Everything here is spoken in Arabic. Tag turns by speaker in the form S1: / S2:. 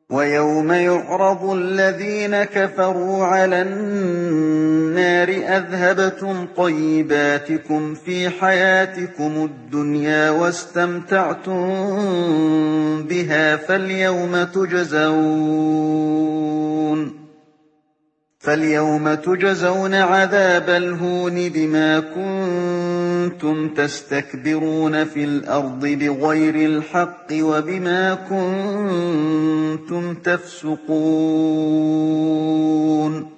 S1: وَيَوْمَ يُعْرَضُ الَّذِينَ كَفَرُوا عَلَى النَّارِ أَذْهَبْتُمْ طَيِّبَاتِكُمْ فِي حَيَاتِكُمُ الدُّنْيَا وَاسْتَمْتَعْتُم بِهَا فَالْيَوْمَ تُجْزَوْنَ عَذَابَ الْهُونِ بِمَا كُنتُمْ تَسْتَكْبِرُونَ فِي الْأَرْضِ بِغَيْرِ الْحَقِّ وَبِمَا كُنتُمْ تَفْسُقُونَ